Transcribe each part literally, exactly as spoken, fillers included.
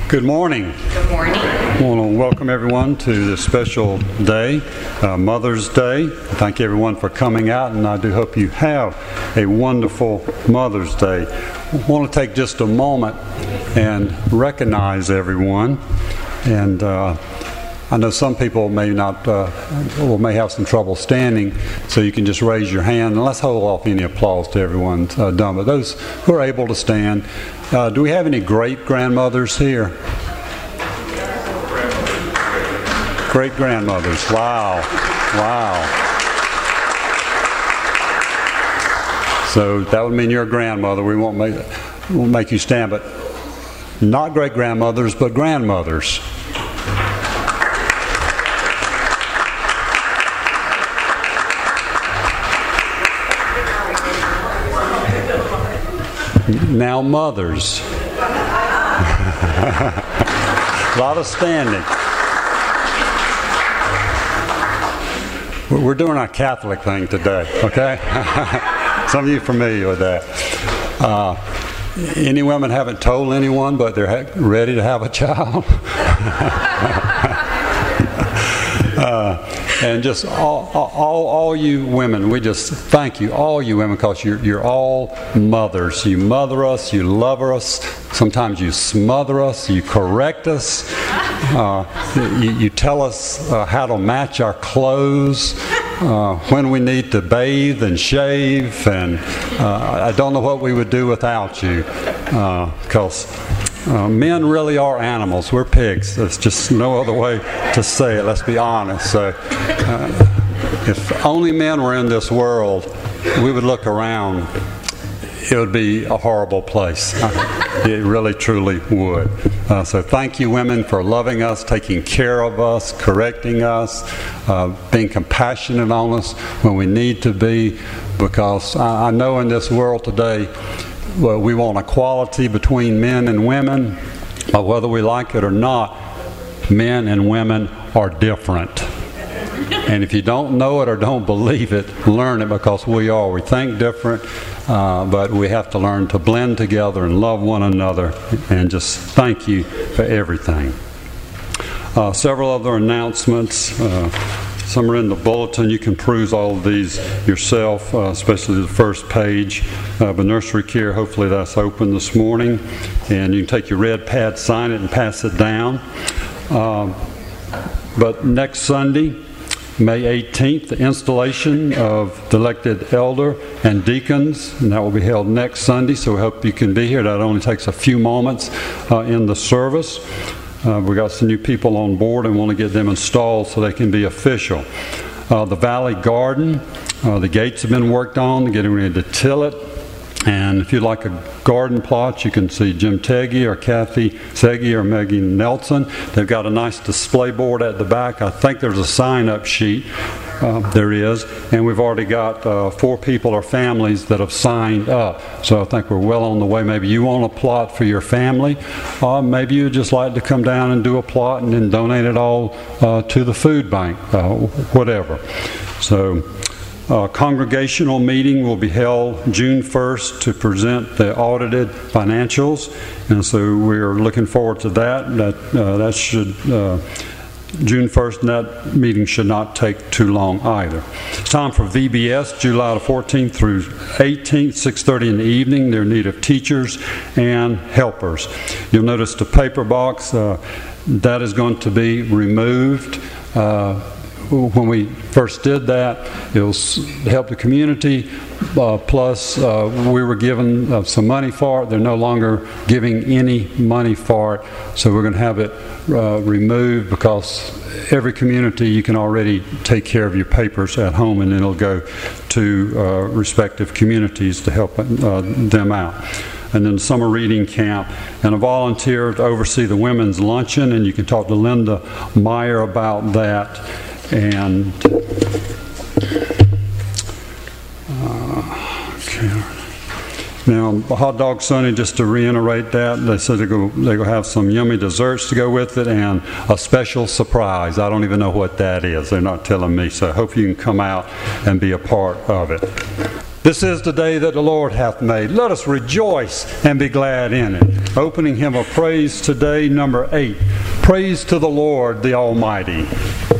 Good morning. Good morning. I want to welcome everyone to this special day, uh, Mother's Day. Thank everyone for coming out, and I do hope you have a wonderful Mother's Day. I want to take just a moment and recognize everyone. And uh, I know some people may not, uh, or may have some trouble standing, so you can just raise your hand, and let's hold off any applause to everyone uh, done. But those who are able to stand, uh, do we have any great-grandmothers here? Great-grandmothers. Wow. Wow. So that would mean you're a grandmother. We won't make, won't make you stand, but not great-grandmothers, but grandmothers. Now mothers. A lot of standing. We're doing our Catholic thing today, okay? Some of you are familiar with that. Uh, any women haven't told anyone, but they're ha- ready to have a child. uh, and just all, all, all you women, we just thank you, all you women, because you're, you're all mothers. You mother us, you love us. Sometimes you smother us, you correct us. Uh, you, you tell us uh, how to match our clothes, uh, when we need to bathe and shave, and uh, I don't know what we would do without you, because uh, uh, men really are animals. We're pigs. There's just no other way to say it. Let's be honest. So, uh, if only men were in this world, we would look around. It would be a horrible place. It really, truly would. Uh, so thank you, women, for loving us, taking care of us, correcting us, uh, being compassionate on us when we need to be, because I, I know in this world today, well, we want equality between men and women, but whether we like it or not, men and women are different. And if you don't know it or don't believe it, learn it, because we are. We think different, uh, but we have to learn to blend together and love one another, and just thank you for everything. Uh, several other announcements. Uh, some are in the bulletin. You can peruse all of these yourself, uh, especially the first page. Uh, but nursery care, hopefully that's open this morning. And you can take your red pad, sign it, and pass it down. Uh, but next Sunday, May eighteenth, the installation of the elected elder and deacons, and that will be held next Sunday, so we hope you can be here. That only takes a few moments uh, in the service. Uh, we got some new people on board and want to get them installed so they can be official. Uh, the Valley Garden, uh, the gates have been worked on, getting ready to till it. And if you'd like a garden plot, you can see Jim Teggy or Kathy Seggy or Maggie Nelson. They've got a nice display board at the back. I think there's a sign-up sheet. Uh, there is. And we've already got uh, four people or families that have signed up. So I think we're well on the way. Maybe you want a plot for your family. Uh, maybe you'd just like to come down and do a plot and then donate it all uh, to the food bank, uh, whatever. So... Uh, congregational meeting will be held June first to present the audited financials, and so we're looking forward to that. That uh, that should uh, June first, and that meeting should not take too long either. It's time for V B S, July the fourteenth through eighteenth, six thirty in the evening. They're in need of teachers and helpers. You'll notice the paper box uh, that is going to be removed. Uh, When we first did that, it was to help the community, uh, plus uh, we were given uh, some money for it. They're no longer giving any money for it, so we're going to have it uh, removed, because every community you can already take care of your papers at home, and then it'll go to uh, respective communities to help uh, them out. And then summer reading camp, and a volunteer to oversee the women's luncheon, and you can talk to Linda Meyer about that. And uh, okay. Now, Hot Dog Sunday, just to reiterate that, they said they're going to have some yummy desserts to go with it and a special surprise. I don't even know what that is. They're not telling me, so I hope you can come out and be a part of it. This is the day that the Lord hath made. Let us rejoice and be glad in it. Opening hymn of praise today, number eight. Praise to the Lord, the Almighty.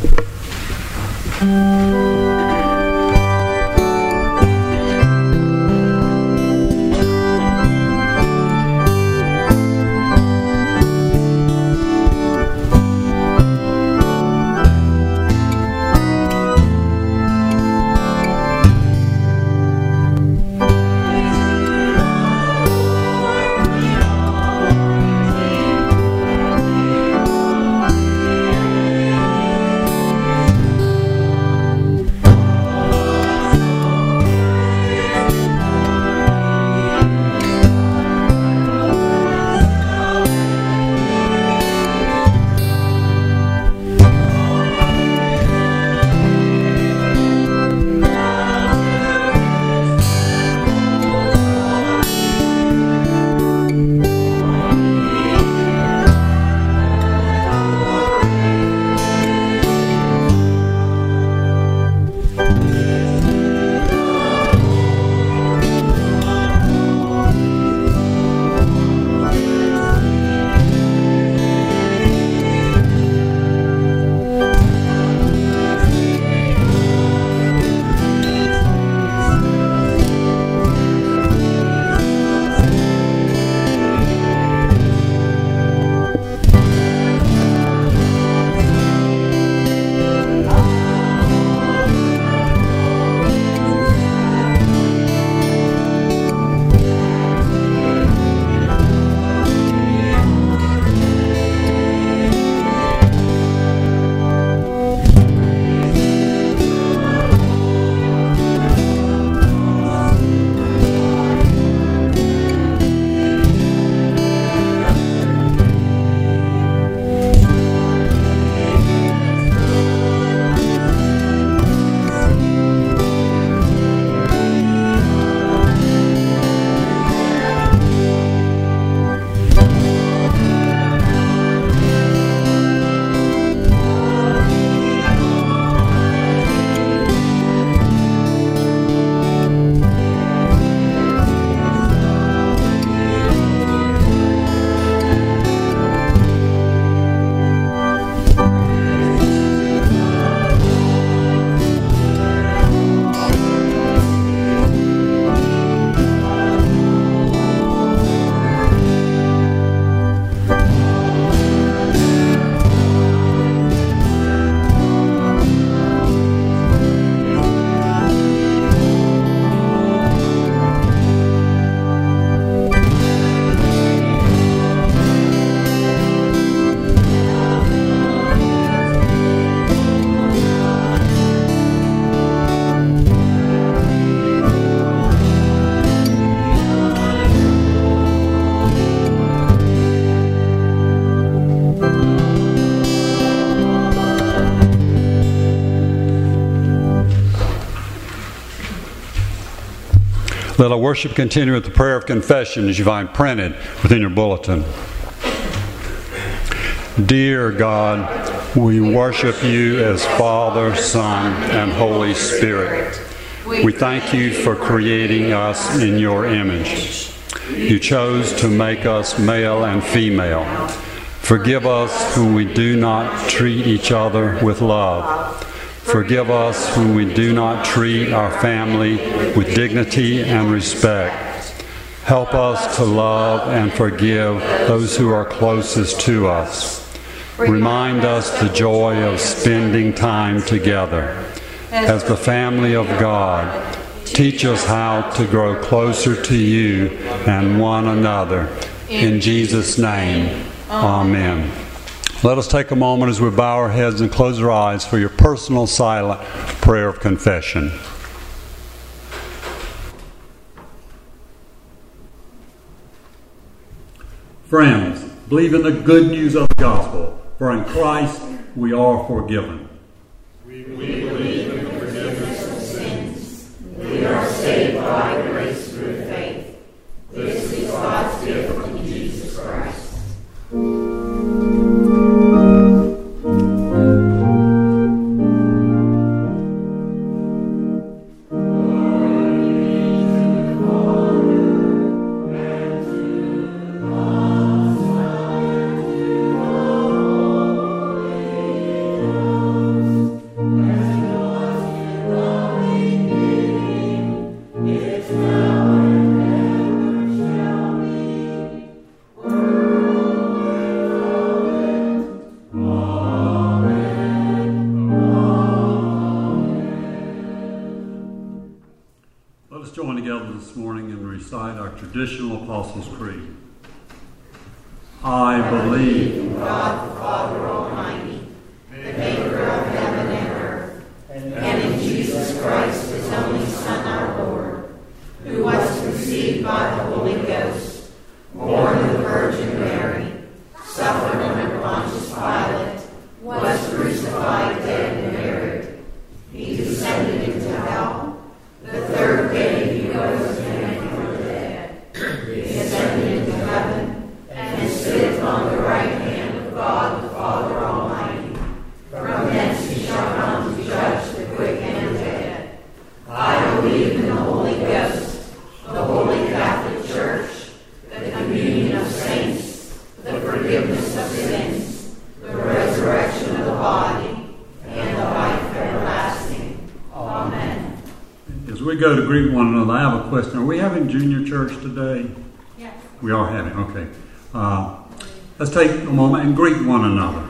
Let our worship continue with the prayer of confession as you find printed within your bulletin. Dear God, we worship you as Father, Son, and Holy Spirit. We thank you for creating us in your image. You chose to make us male and female. Forgive us when we do not treat each other with love. Forgive us when we do not treat our family with dignity and respect. Help us to love and forgive those who are closest to us. Remind us the joy of spending time together. As the family of God, teach us how to grow closer to you and one another. In Jesus' name, amen. Let us take a moment as we bow our heads and close our eyes for your personal silent prayer of confession. Friends, believe in the good news of the gospel, for in Christ we are forgiven. We believe in the forgiveness of sins. We are saved by grace through faith. This is God's gift from Jesus Christ. Glory join together this morning and recite our traditional Apostles' Creed. I believe in God the Father Almighty, the maker of heaven and earth, and in Jesus Christ, his only Son, our Lord, who was conceived by the Holy Ghost, born of the Virgin Mary, suffered under Pontius Pilate, was crucified, dead, and buried. He descended into hell. The third day he rose again from the dead. He ascended into heaven and sitteth on the right hand of God the Father Almighty. From thence he shall come to judge the quick and the dead. I believe in the Holy Ghost, the Holy Catholic Church, the communion of saints, the forgiveness of sins, the resurrection of the body, and the life everlasting. Amen. As we go to greet one another, I have a question. Are we having junior church today? Yes. We are having, okay. Uh, let's take a moment and greet one another.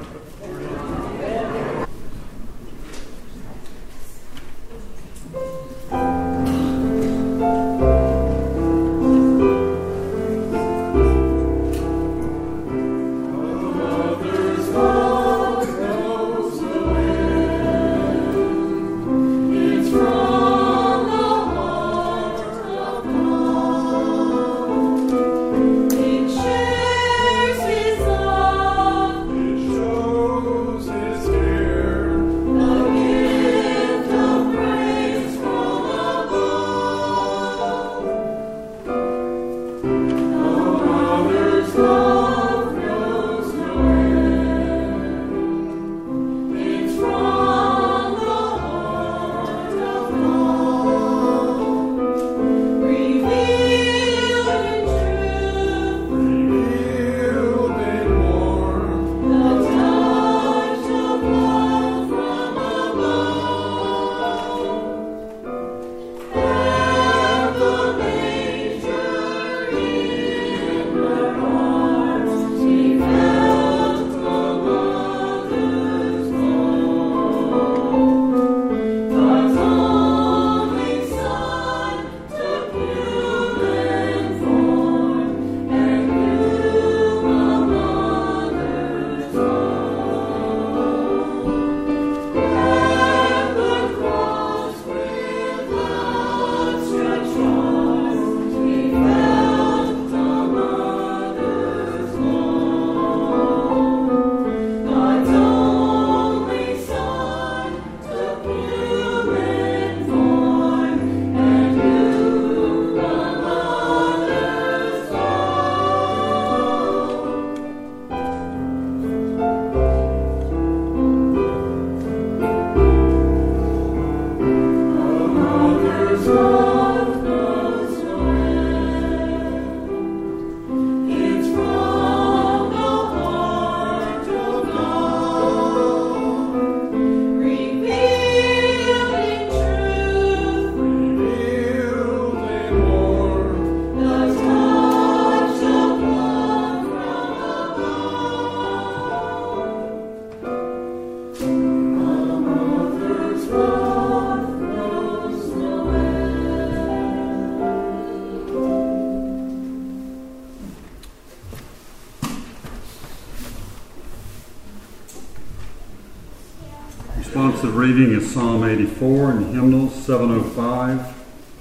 Responsive reading is Psalm eighty-four and hymnals seven oh five.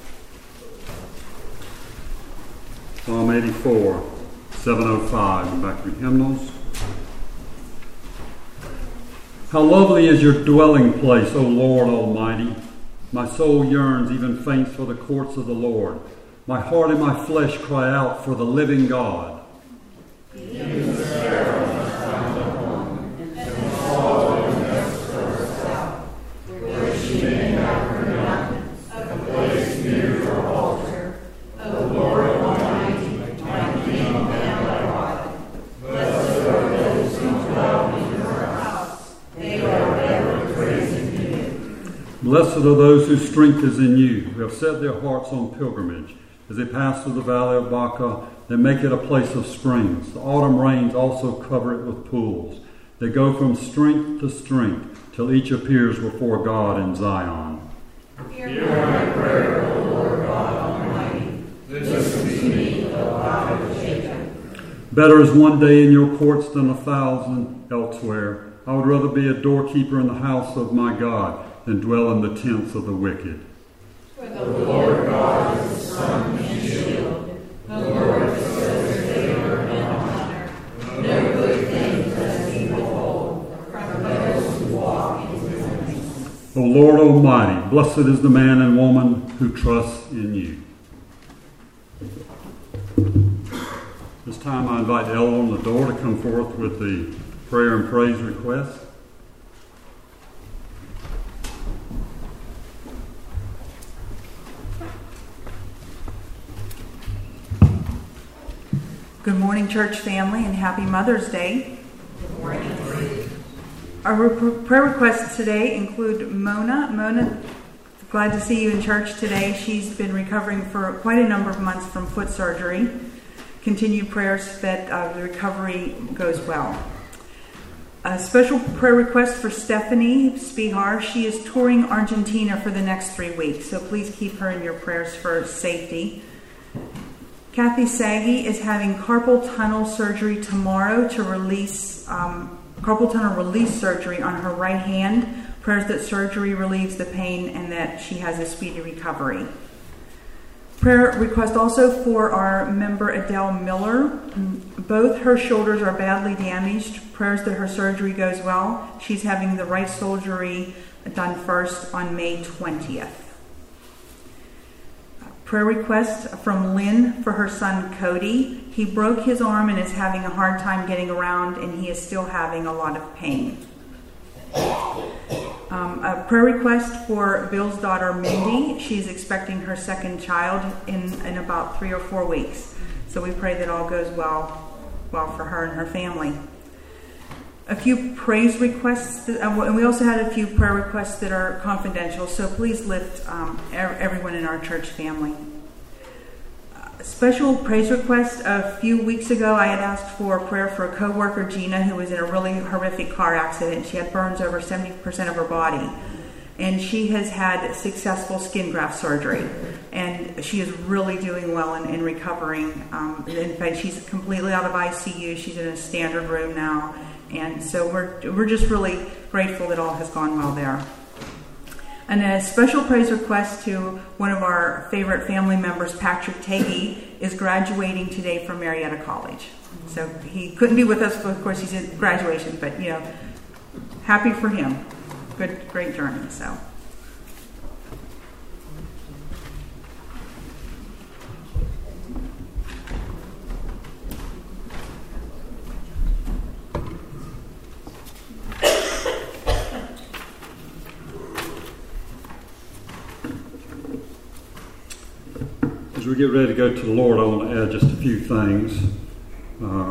Psalm eighty-four, seven oh five, and back to hymnals. How lovely is your dwelling place, O Lord Almighty! My soul yearns, even faints, for the courts of the Lord. My heart and my flesh cry out for the living God. Blessed are those whose strength is in you, who have set their hearts on pilgrimage. As they pass through the valley of Baca, they make it a place of springs. The autumn rains also cover it with pools. They go from strength to strength, till each appears before God in Zion. Hear my prayer, O Lord God Almighty. Better is one day in your courts than a thousand elsewhere. I would rather be a doorkeeper in the house of my God than dwell in the tents of the wicked. For the Lord God is the sun and shield. The Lord bestows favor and honor. No good thing does he withhold from those who walk in his ways. O Lord Almighty, blessed is the man and woman who trusts in you. This time I invite Ella on the door to come forth with the prayer and praise request. Good morning, church family, and happy Mother's Day. Good morning. Our prayer requests today include Mona. Mona, glad to see you in church today. She's been recovering for quite a number of months from foot surgery. Continued prayers that uh, the recovery goes well. A special prayer request for Stephanie Spihar. She is touring Argentina for the next three weeks, so please keep her in your prayers for safety. Kathy Saggy is having carpal tunnel surgery tomorrow to release um, carpal tunnel release surgery on her right hand. Prayers that surgery relieves the pain and that she has a speedy recovery. Prayer request also for our member Adele Miller. Both her shoulders are badly damaged. Prayers that her surgery goes well. She's having the right surgery done first on May twentieth. Prayer request from Lynn for her son Cody. He broke his arm and is having a hard time getting around, and he is still having a lot of pain. Um, a prayer request for Bill's daughter Mindy. She's expecting her second child in, in about three or four weeks. So we pray that all goes well, well for her and her family. A few praise requests, that, uh, and we also had a few prayer requests that are confidential, so please lift um, everyone in our church family. A special praise request, a few weeks ago I had asked for prayer for a co-worker, Gina, who was in a really horrific car accident. She had burns over seventy percent of her body, and she has had successful skin graft surgery, and she is really doing well in, in recovering. Um, in fact, she's completely out of I C U. She's in a standard room now. And so we're we're just really grateful that all has gone well there. And a special praise request to one of our favorite family members, Patrick Tagey, is graduating today from Marietta College. So he couldn't be with us, but of course he's at graduation, but you know, happy for him. Good, great journey, so. As we get ready to go to the Lord, I want to add just a few things. Uh,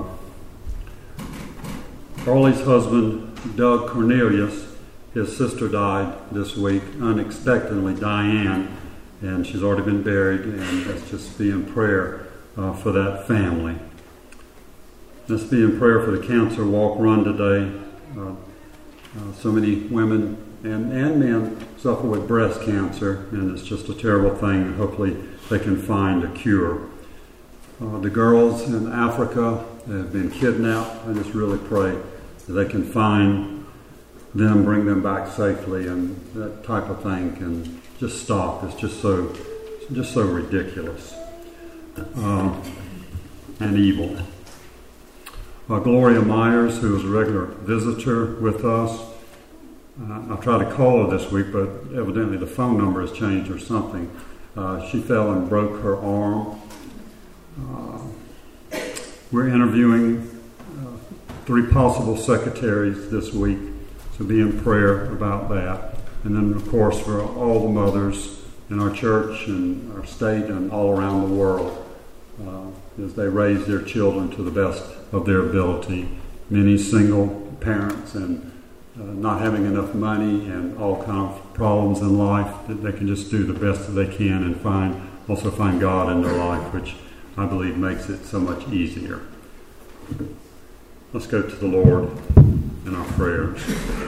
Carly's husband, Doug Cornelius, his sister died this week, unexpectedly, Diane, and she's already been buried, and let's just be in prayer uh, for that family. Let's be in prayer for the cancer walk run today. Uh, uh, so many women and, and men suffer with breast cancer, and it's just a terrible thing. Hopefully they can find a cure. Uh, the girls in Africa have been kidnapped. I just really pray that they can find them, bring them back safely, and that type of thing can just stop. It's just so, just so ridiculous uh, and evil. Uh, Gloria Myers, who is a regular visitor with us, uh, I tried to call her this week, but evidently the phone number has changed or something. Uh, she fell and broke her arm. Uh, we're interviewing uh, three possible secretaries this week, so be in prayer about that. And then, of course, for all the mothers in our church and our state and all around the world, uh, as they raise their children to the best of their ability. Many single parents and uh, not having enough money and all kinds of problems in life, that they can just do the best that they can and find also find God in their life, which I believe makes it so much easier. Let's go to the Lord in our prayers.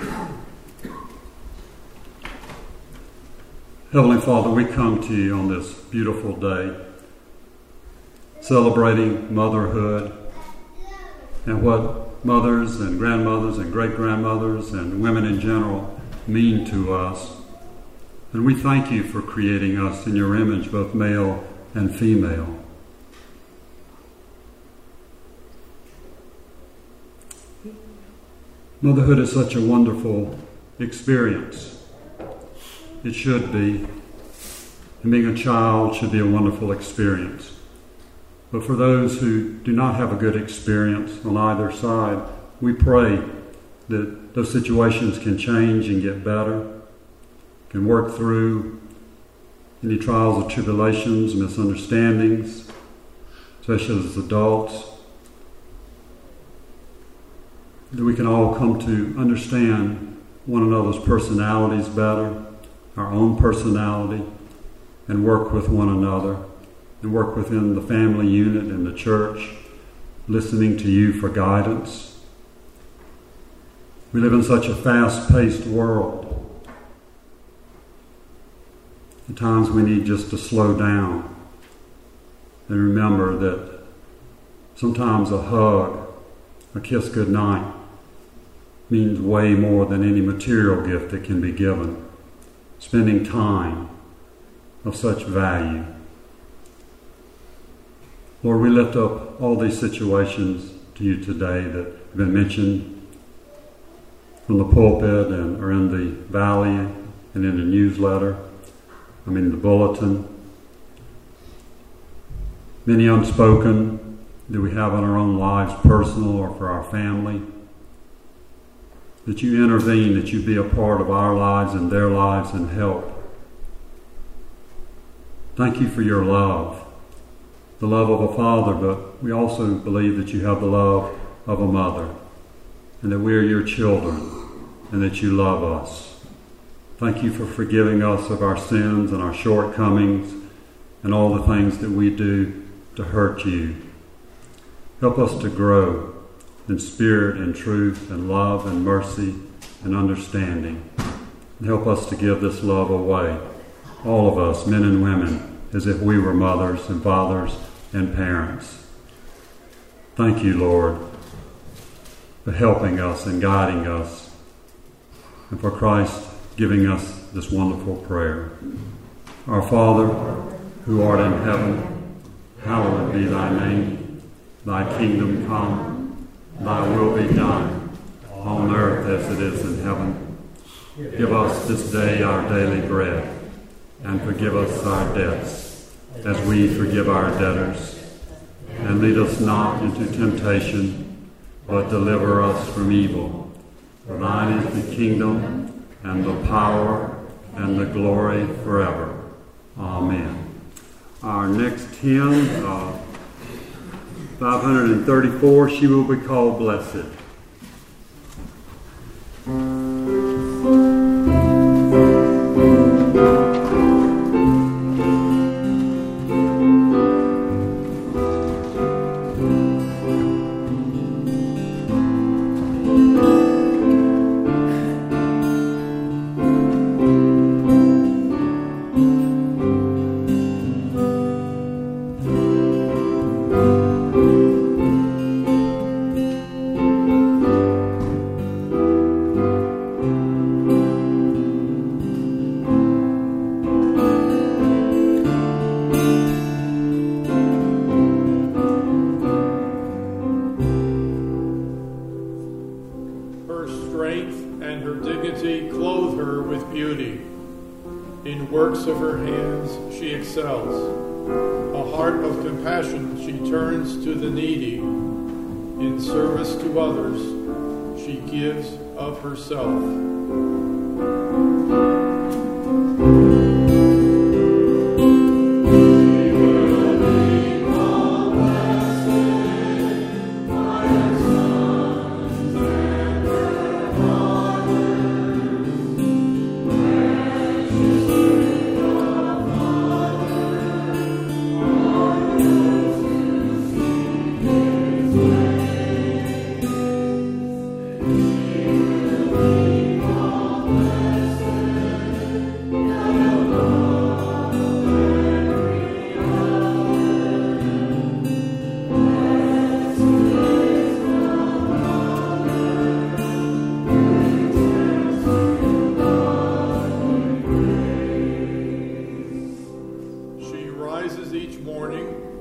Heavenly Father, we come to you on this beautiful day, celebrating motherhood, and what mothers and grandmothers and great-grandmothers and women in general mean to us. And we thank you for creating us in your image, both male and female. Motherhood is such a wonderful experience. It should be. And being a child should be a wonderful experience. But for those who do not have a good experience on either side, we pray that those situations can change and get better, can work through any trials or tribulations, misunderstandings, especially as adults, that we can all come to understand one another's personalities better, our own personality, and work with one another, and work within the family unit and the church, listening to you for guidance. We live in such a fast-paced world. At times we need just to slow down and remember that sometimes a hug, a kiss goodnight, means way more than any material gift that can be given. Spending time of such value. Lord, we lift up all these situations to you today that have been mentioned from the pulpit and are in the valley and in the newsletter, I mean the bulletin. Many unspoken that we have in our own lives, personal or for our family. That you intervene, that you be a part of our lives and their lives and help. Thank you for your love, the love of a father, but we also believe that you have the love of a mother, and that we are your children, and that you love us. Thank you for forgiving us of our sins and our shortcomings and all the things that we do to hurt you. Help us to grow in spirit and truth and love and mercy and understanding. And help us to give this love away, all of us, men and women, as if we were mothers and fathers and parents. Thank you, Lord, for helping us and guiding us, and for Christ giving us this wonderful prayer. Our Father, who art in heaven, hallowed be thy name. Thy kingdom come. Thy will be done, on earth as it is in heaven. Give us this day our daily bread, and forgive us our debts, as we forgive our debtors. And lead us not into temptation, but deliver us from evil. For thine is the kingdom, and the power, and the glory forever. Amen. Our next hymn, uh, five hundred thirty-four, She Will Be Called Blessed. Of her hands she excels. A heart of compassion she turns to the needy. In service to others she gives of herself. Blessed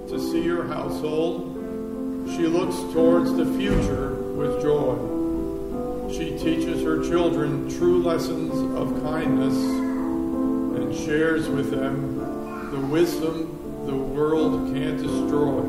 to see her household. She looks towards the future with joy. She teaches her children true lessons of kindness and shares with them the wisdom the world can't destroy.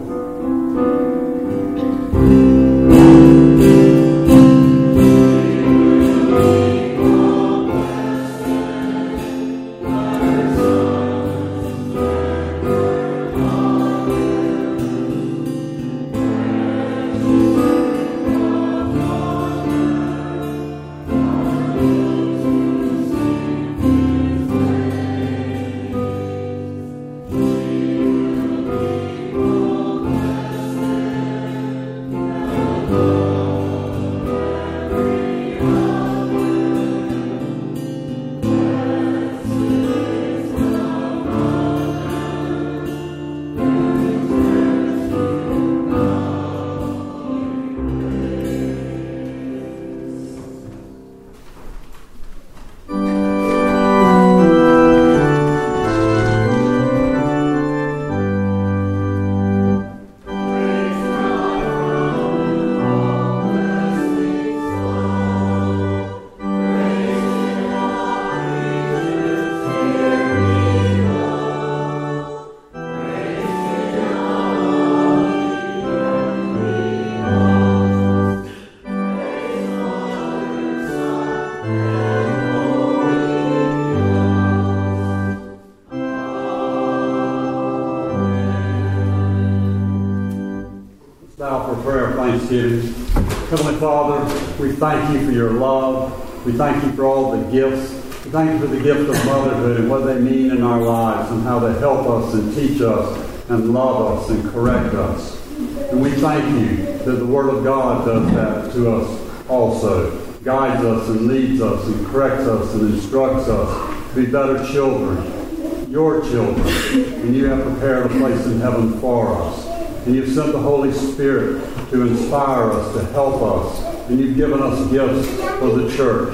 Thanksgiving. Heavenly Father, we thank you for your love. We thank you for all the gifts. We thank you for the gift of motherhood and what they mean in our lives and how they help us and teach us and love us and correct us. And we thank you that the Word of God does that to us also. Guides us and leads us and corrects us and instructs us to be better children, your children. And you have prepared a place in heaven for us. And you've sent the Holy Spirit to inspire us, to help us. And you've given us gifts for the church.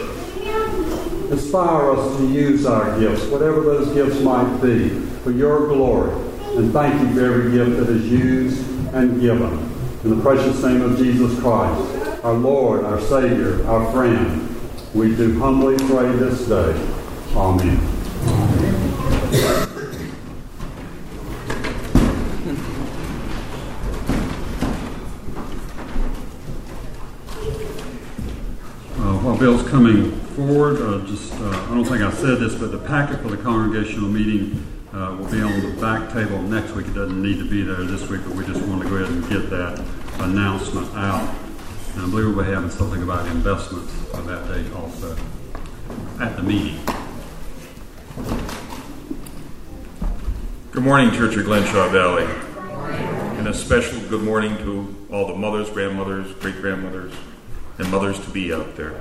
Inspire us to use our gifts, whatever those gifts might be, for your glory. And thank you for every gift that is used and given. In the precious name of Jesus Christ, our Lord, our Savior, our friend, we do humbly pray this day. Amen. While Bill's coming forward, uh, just uh, I don't think I said this, but the packet for the congregational meeting uh, will be on the back table next week. It doesn't need to be there this week, but we just want to go ahead and get that announcement out. And I believe we'll be having something about investments on that day also at the meeting. Good morning, Church of Glenshaw Valley. And a special good morning to all the mothers, grandmothers, great-grandmothers, and mothers-to-be out there.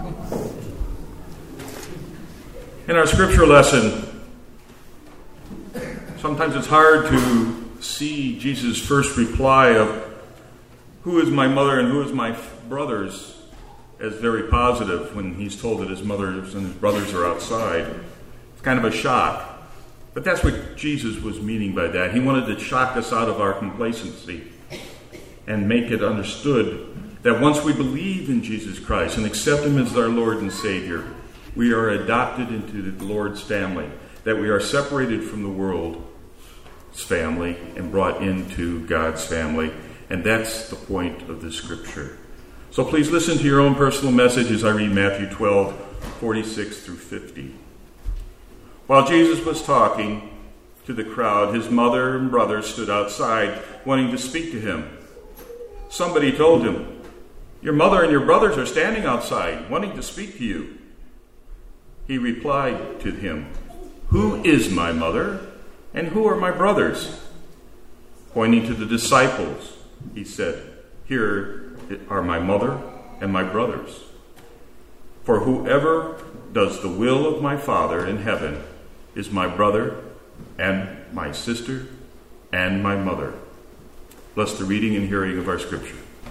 In our scripture lesson, sometimes it's hard to see Jesus' first reply of who is my mother and who is my brothers as very positive when he's told that his mothers and his brothers are outside. It's kind of a shock. But that's what Jesus was meaning by that. He wanted to shock us out of our complacency and make it understood that once we believe in Jesus Christ and accept him as our Lord and Savior, we are adopted into the Lord's family, that we are separated from the world's family and brought into God's family. And that's the point of the scripture. So please listen to your own personal message as I read Matthew twelve, forty-six through fifty. While Jesus was talking to the crowd, his mother and brothers stood outside wanting to speak to him. Somebody told him, "Your mother and your brothers are standing outside wanting to speak to you." He replied to him, "Who is my mother and who are my brothers?" Pointing to the disciples, he said, "Here are my mother and my brothers. For whoever does the will of my Father in heaven is my brother and my sister and my mother." Bless the reading and hearing of our scripture.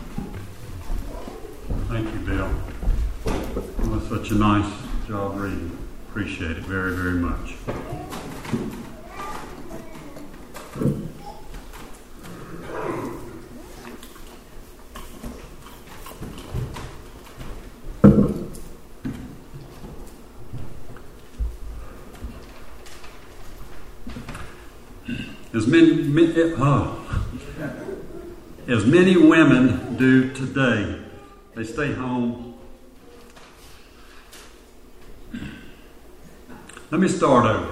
Thank you, Bill. That was such a nice job reading. Appreciate it very, very much. as many, oh, as many women do today. They stay home. Let me start over.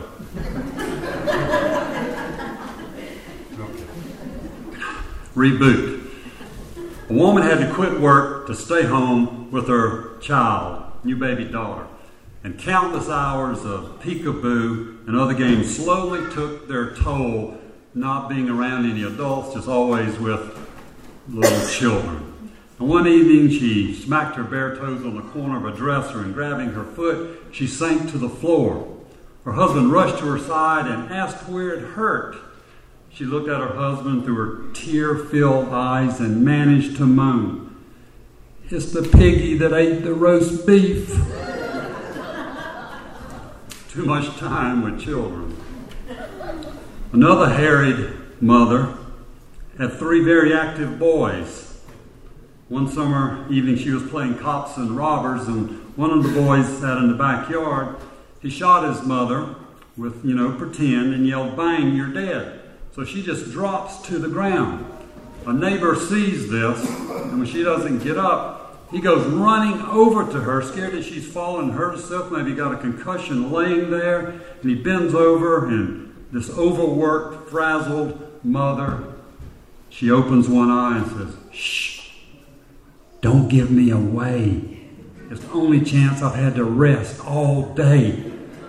Okay. Reboot. A woman had to quit work to stay home with her child, new baby daughter. And countless hours of peekaboo and other games slowly took their toll, not being around any adults, just always with little children. And one evening she smacked her bare toes on the corner of a dresser, and grabbing her foot, she sank to the floor. Her husband rushed to her side and asked where it hurt. She looked at her husband through her tear-filled eyes and managed to moan, "It's the piggy that ate the roast beef." Too much time with children. Another harried mother had three very active boys. One summer evening she was playing cops and robbers, and one of the boys sat in the backyard. He shot his mother with, you know, pretend, and yelled, "Bang, you're dead." So she just drops to the ground. A neighbor sees this, and when she doesn't get up, he goes running over to her, scared that she's fallen and hurt herself, maybe got a concussion laying there, and he bends over, and this overworked, frazzled mother, she opens one eye and says, "Shh, don't give me away. It's the only chance I've had to rest all day."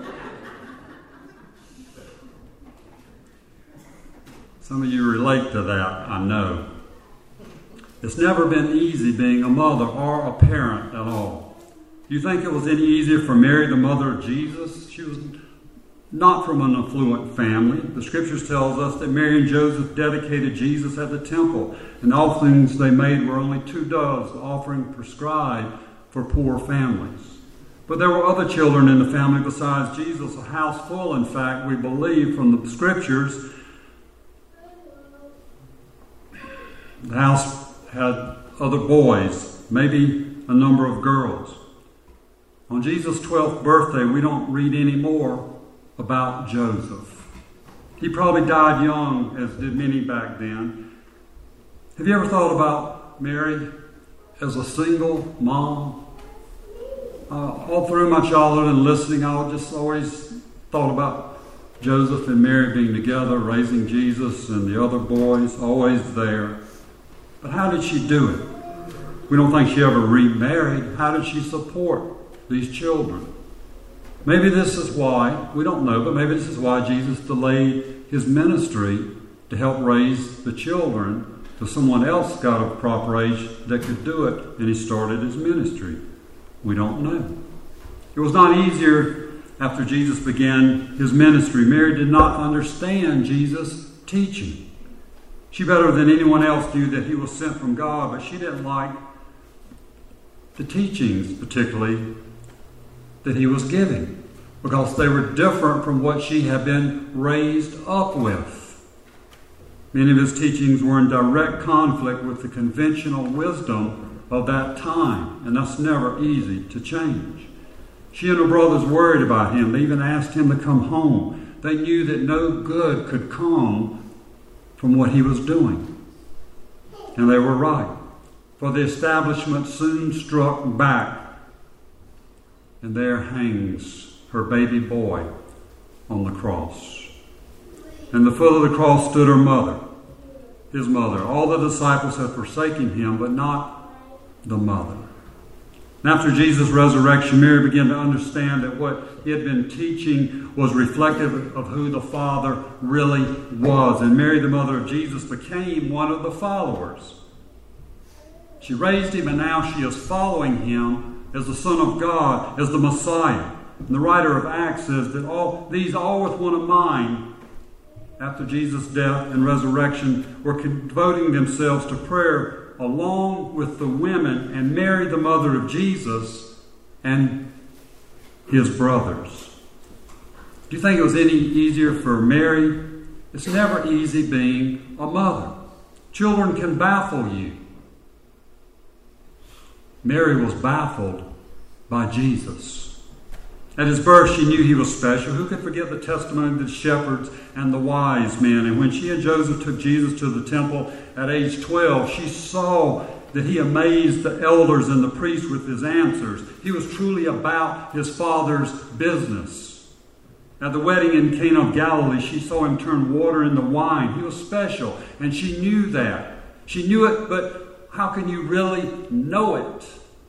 Some of you relate to that, I know. It's never been easy being a mother or a parent at all. Do you think it was any easier for Mary, the mother of Jesus? She was not from an affluent family. The scriptures tells us that Mary and Joseph dedicated Jesus at the temple, and the offerings they made were only two doves, the offering prescribed for poor families. But there were other children in the family besides Jesus, a house full, in fact, we believe from the scriptures. The house had other boys, maybe a number of girls. On Jesus' twelfth birthday, we don't read any more about Joseph. He probably died young, as did many back then. Have you ever thought about Mary as a single mom? Uh, all through my childhood and listening, I just always thought about Joseph and Mary being together, raising Jesus and the other boys, always there. But how did she do it? We don't think she ever remarried. How did she support these children? Maybe this is why, we don't know, but maybe this is why Jesus delayed his ministry to help raise the children till someone else got of proper age that could do it, and he started his ministry. We don't know. It was not easier after Jesus began his ministry. Mary did not understand Jesus' teaching. She better than anyone else knew that he was sent from God, but she didn't like the teachings, particularly, that he was giving, because they were different from what she had been raised up with. Many of his teachings were in direct conflict with the conventional wisdom of that time, and that's never easy to change. She and her brothers worried about him. They even asked him to come home. They knew that no good could come from what he was doing. And they were right. For the establishment soon struck back, and there hangs her baby boy on the cross. And at the foot of the cross stood her mother, his mother. All the disciples had forsaken him, but not the mother. And after Jesus' resurrection, Mary began to understand that what he had been teaching was reflective of who the Father really was. And Mary, the mother of Jesus, became one of the followers. She raised him, and now she is following him as the Son of God, as the Messiah. And the writer of Acts says that all these, all with one in mind, after Jesus' death and resurrection, were devoting themselves to prayer along with the women and Mary, the mother of Jesus, and his brothers. Do you think it was any easier for Mary? It's never easy being a mother. Children can baffle you. Mary was baffled by Jesus. At his birth, she knew he was special. Who could forget the testimony of the shepherds and the wise men? And when she and Joseph took Jesus to the temple at age twelve, she saw that he amazed the elders and the priests with his answers. He was truly about his Father's business. At the wedding in Cana of Galilee, she saw him turn water into wine. He was special, and she knew that. She knew it, but how can you really know it?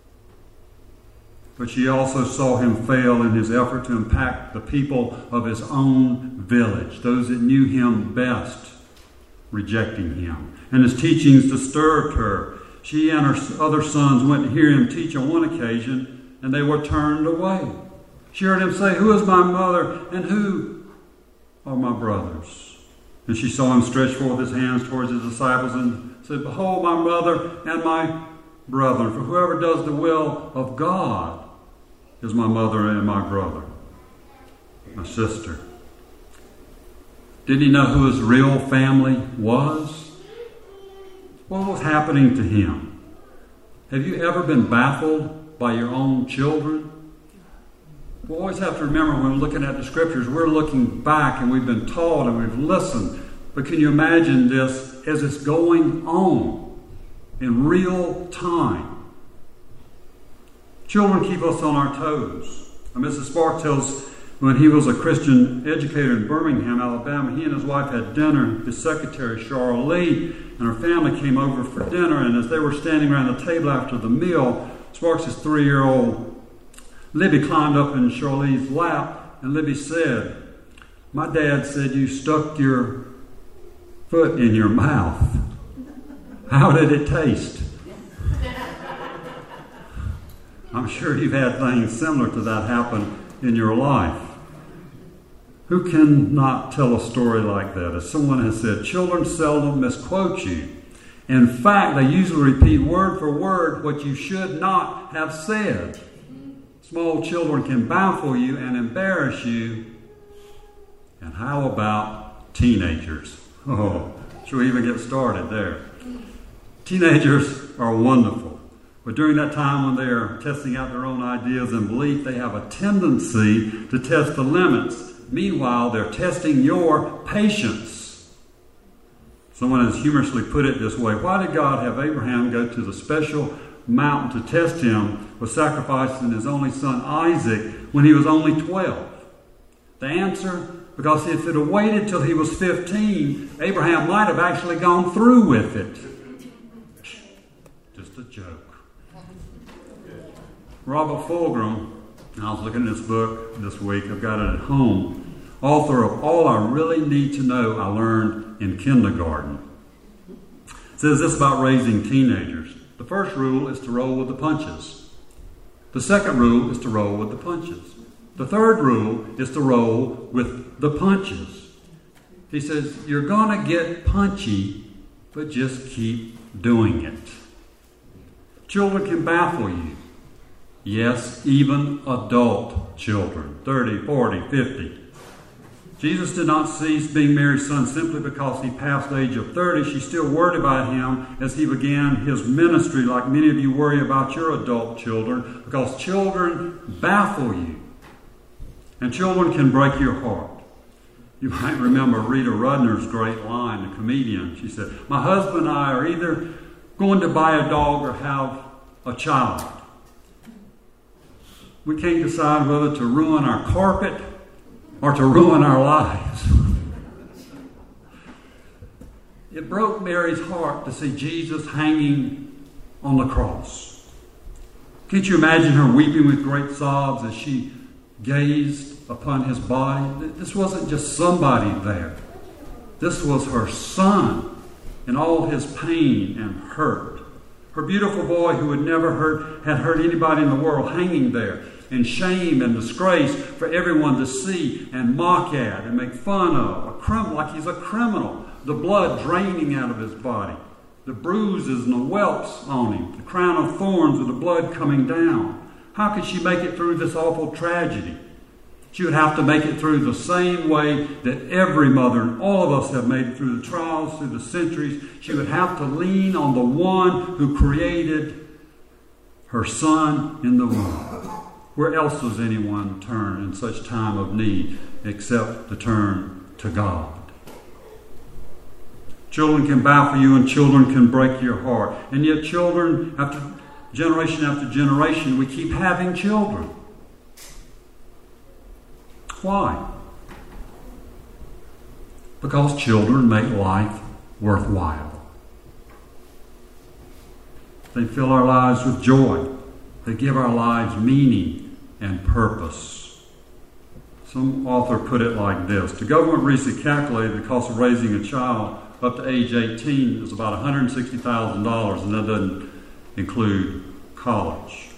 But she also saw him fail in his effort to impact the people of his own village, those that knew him best, rejecting him. And his teachings disturbed her. She and her other sons went to hear him teach on one occasion, and they were turned away. She heard him say, "Who is my mother, and who are my brothers?" And she saw him stretch forth his hands towards his disciples and said, "Behold, my mother and my brethren, for whoever does the will of God is my mother and my brother, my sister." Did he know who his real family was? What was happening to him? Have you ever been baffled by your own children? We always have to remember when we're looking at the scriptures, we're looking back and we've been taught and we've listened. But can you imagine this as it's going on in real time? Children keep us on our toes. And Missus Spark tells when he was a Christian educator in Birmingham, Alabama, he and his wife had dinner. His secretary, Cheryl Lee, and her family came over for dinner. And as they were standing around the table after the meal, Sparks' three-year-old Libby climbed up in Charlene's lap, and Libby said, "My dad said you stuck your foot in your mouth. How did it taste?" I'm sure you've had things similar to that happen in your life. Who can not tell a story like that? As someone has said, children seldom misquote you. In fact, they usually repeat word for word what you should not have said. Small children can baffle you and embarrass you. And how about teenagers? Oh, should we even get started there? Teenagers are wonderful. But during that time when they are testing out their own ideas and belief, they have a tendency to test the limits. Meanwhile, they're testing your patience. Someone has humorously put it this way: why did God have Abraham go to the special mountain to test him with sacrificing his only son Isaac when he was only twelve? The answer: because if it had waited till he was fifteen, Abraham might have actually gone through with it. Just a joke. Robert Fulghum, I was looking at this book this week, I've got it at home, author of All I Really Need to Know I Learned in Kindergarten, says this about raising teenagers. The first rule is to roll with the punches. The second rule is to roll with the punches. The third rule is to roll with the punches. He says, you're going to get punchy, but just keep doing it. Children can baffle you. Yes, even adult children, thirty, forty, fifty. Jesus did not cease being Mary's son simply because he passed the age of thirty. She still worried about him as he began his ministry, like many of you worry about your adult children, because children baffle you. And children can break your heart. You might remember Rita Rudner's great line, the comedian. She said, "My husband and I are either going to buy a dog or have a child. We can't decide whether to ruin our carpet or to ruin our lives." It broke Mary's heart to see Jesus hanging on the cross. Can't you imagine her weeping with great sobs as she gazed upon his body? This wasn't just somebody there. This was her son in all his pain and hurt. Her beautiful boy who had never hurt, had hurt anybody in the world, hanging there in shame and disgrace for everyone to see and mock at and make fun of, a crim- like he's a criminal. The blood draining out of his body, the bruises and the whelps on him, the crown of thorns with the blood coming down. How could she make it through this awful tragedy? She would have to make it through the same way that every mother and all of us have made it through the trials, through the centuries. She would have to lean on the one who created her son in the womb. Where else does anyone turn in such time of need except to turn to God? Children can bow for you and children can break your heart. And yet children, after generation after generation, we keep having children. Why? Because children make life worthwhile. They fill our lives with joy. They give our lives meaning and purpose. Some author put it like this. The government recently calculated the cost of raising a child up to age eighteen is about one hundred sixty thousand dollars, and that doesn't include college.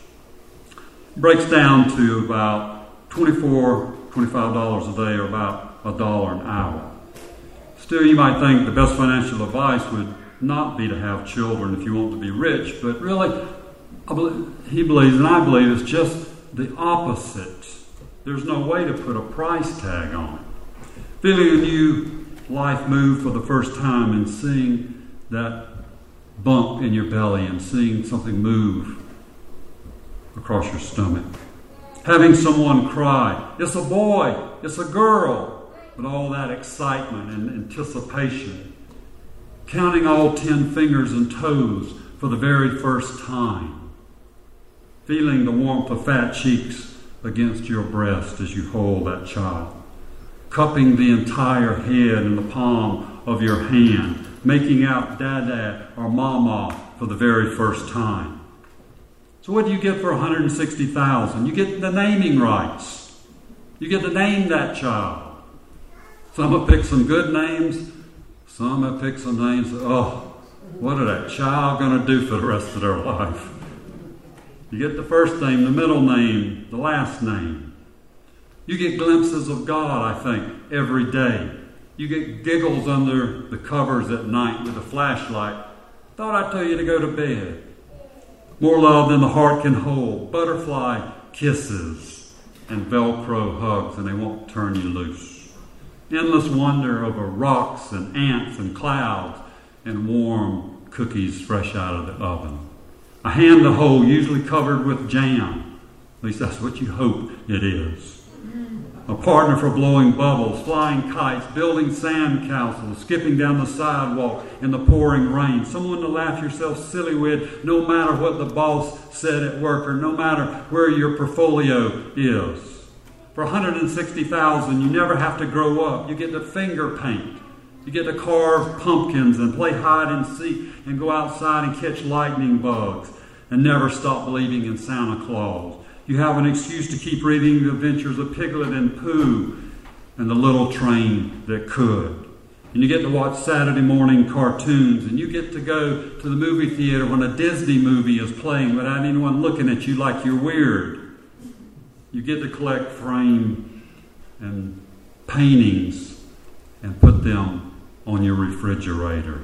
It breaks down to about twenty-four dollars, twenty-five dollars a day, or about a dollar an hour. Still, you might think the best financial advice would not be to have children if you want to be rich, but really, I believe, he believes, and I believe, it's just the opposite. There's no way to put a price tag on it. Feeling a new life move for the first time and seeing that bump in your belly and seeing something move across your stomach. Having someone cry, "It's a boy, it's a girl," with all that excitement and anticipation. Counting all ten fingers and toes for the very first time. Feeling the warmth of fat cheeks against your breast as you hold that child. Cupping the entire head in the palm of your hand, making out Dada or Mama for the very first time. So what do you get for one hundred sixty thousand dollars? You get the naming rights. You get to name that child. Some have picked some good names. Some have picked some names that, oh, what is that child going to do for the rest of their life? You get the first name, the middle name, the last name. You get glimpses of God, I think, every day. You get giggles under the covers at night with a flashlight. Thought I'd tell you to go to bed. More love than the heart can hold. Butterfly kisses and Velcro hugs, and they won't turn you loose. Endless wonder over rocks and ants and clouds and warm cookies fresh out of the oven. A hand to hold, usually covered with jam. At least that's what you hope it is. A partner for blowing bubbles, flying kites, building sand castles, skipping down the sidewalk in the pouring rain. Someone to laugh yourself silly with, no matter what the boss said at work or no matter where your portfolio is. For one hundred sixty thousand dollars, you never have to grow up. You get to finger paint. You get to carve pumpkins and play hide and seek and go outside and catch lightning bugs and never stop believing in Santa Claus. You have an excuse to keep reading the adventures of Piglet and Pooh and the little train that could. And you get to watch Saturday morning cartoons, and you get to go to the movie theater when a Disney movie is playing without anyone looking at you like you're weird. You get to collect frame and paintings and put them on your refrigerator.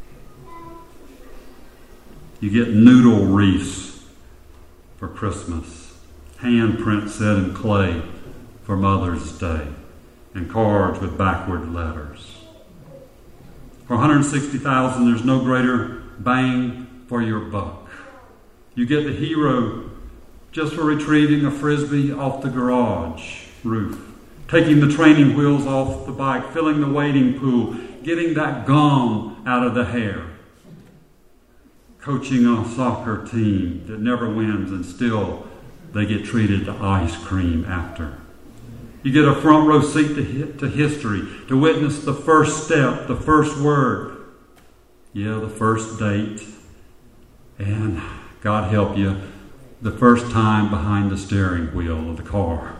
You get noodle wreaths for Christmas. Handprint set in clay for Mother's Day, and cards with backward letters. For one hundred sixty thousand dollars, there's no greater bang for your buck. You get the hero just for retrieving a Frisbee off the garage roof, taking the training wheels off the bike, filling the wading pool, getting that gum out of the hair, coaching a soccer team that never wins and still they get treated to ice cream after. You get a front row seat to, hi- to history, to witness the first step, the first word. Yeah, the first date. And, God help you, the first time behind the steering wheel of the car.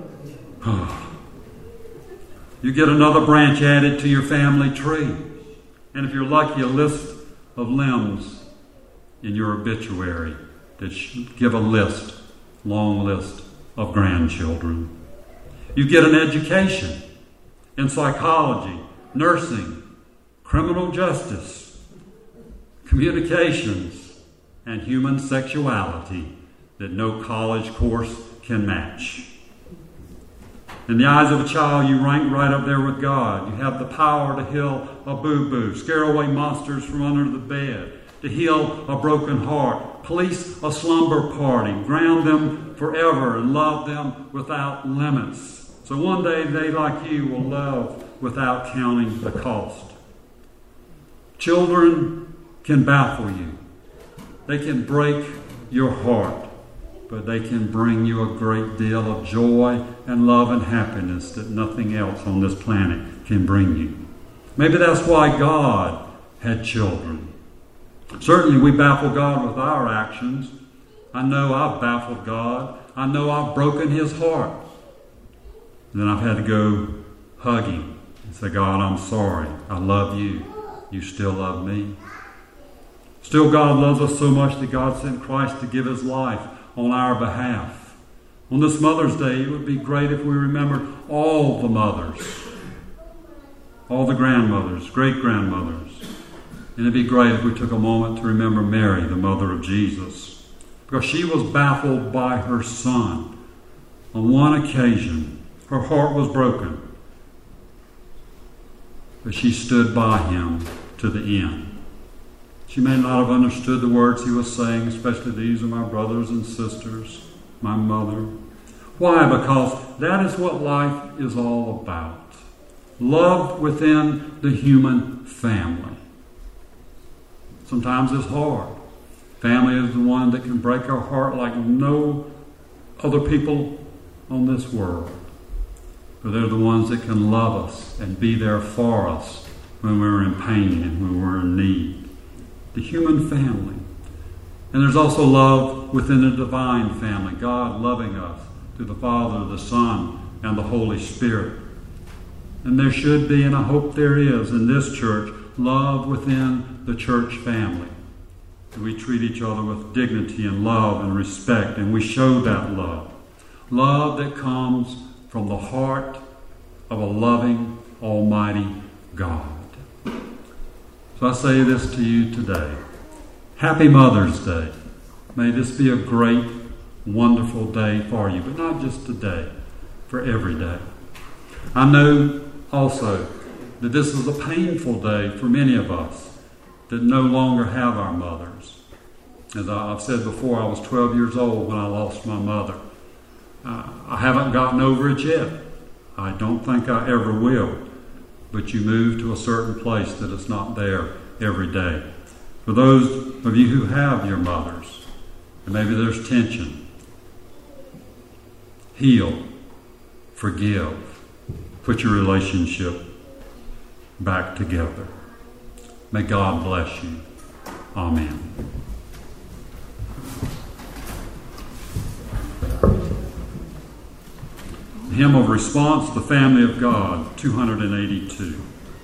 You get another branch added to your family tree. And if you're lucky, a list of limbs in your obituary that should give a list. Long list of grandchildren. You get an education in psychology, nursing, criminal justice, communications, and human sexuality that no college course can match. In the eyes of a child, you rank right up there with God. You have the power to heal a boo-boo, scare away monsters from under the bed, to heal a broken heart, police a slumber party, ground them forever, and love them without limits. So one day they, like you, will love without counting the cost. Children can baffle you. They can break your heart, but they can bring you a great deal of joy and love and happiness that nothing else on this planet can bring you. Maybe that's why God had children. Certainly we baffle God with our actions. I know I've baffled God. I know I've broken his heart. And then I've had to go hug him and say, God, I'm sorry. I love you. You still love me. Still, God loves us so much that God sent Christ to give his life on our behalf. On this Mother's Day, it would be great if we remembered all the mothers, all the grandmothers, great-grandmothers. And it'd be great if we took a moment to remember Mary, the mother of Jesus, because she was baffled by her son. On one occasion, her heart was broken, but she stood by him to the end. She may not have understood the words he was saying, especially these are my brothers and sisters, my mother. Why? Because that is what life is all about. Love within the human family. Sometimes it's hard. Family is the one that can break our heart like no other people on this world. But they're the ones that can love us and be there for us when we're in pain and when we're in need. The human family. And there's also love within the divine family. God loving us through the Father, the Son, and the Holy Spirit. And there should be, and I hope there is in this church, love within the church family. We treat each other with dignity and love and respect, and we show that love. Love that comes from the heart of a loving, almighty God. So I say this to you today. Happy Mother's Day. May this be a great, wonderful day for you, but not just today, for every day. I know also that this is a painful day for many of us that no longer have our mothers. As I've said before, I was twelve years old when I lost my mother. Uh, I haven't gotten over it yet. I don't think I ever will. But you move to a certain place that it's not there every day. For those of you who have your mothers, and maybe there's tension, heal, forgive, put your relationship back together. May God bless you. Amen. Hymn of Response, The Family of God, two eighty-two.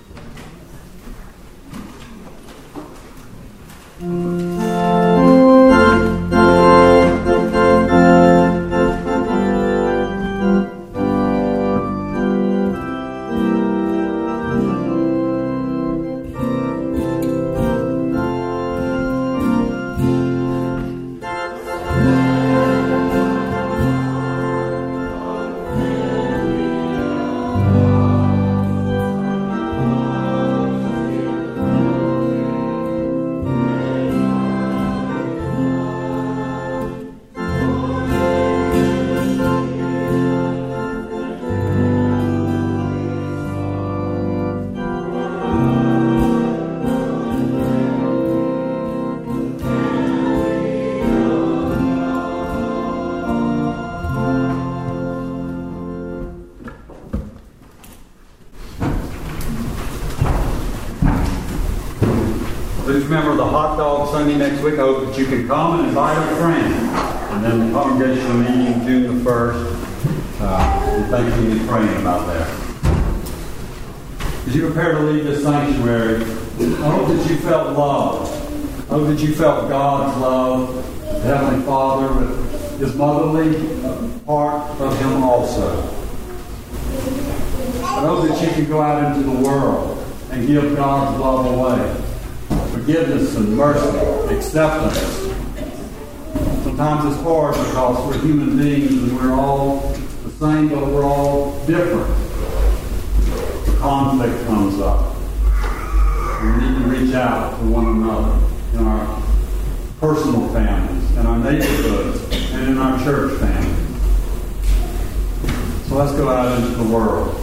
Please remember the hot dog Sunday next week. I hope that you can come and invite a friend. And then the congregational meeting June the first. Uh, and thank you for praying about that. As you prepare to leave this sanctuary, I hope that you felt love. I hope that you felt God's love, the Heavenly Father, with His motherly part of Him also. I hope that you can go out into the world and give God's love away. Forgiveness and mercy, acceptance. Sometimes it's hard because we're human beings and we're all the same, but we're all different. Conflict comes up. We need to reach out to one another. in our personal families, in our neighborhoods, and in our church families. So let's go out into the world.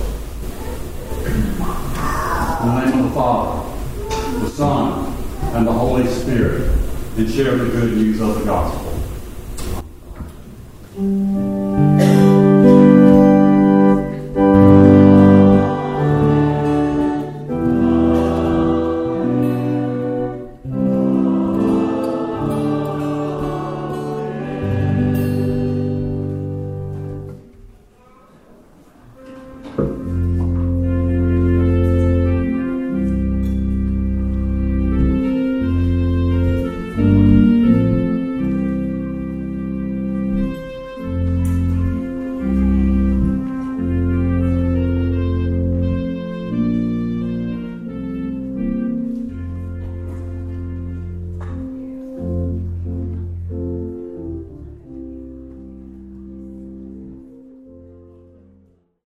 In the name of the Father, the Son, and the Holy Spirit, and share the good news of the gospel.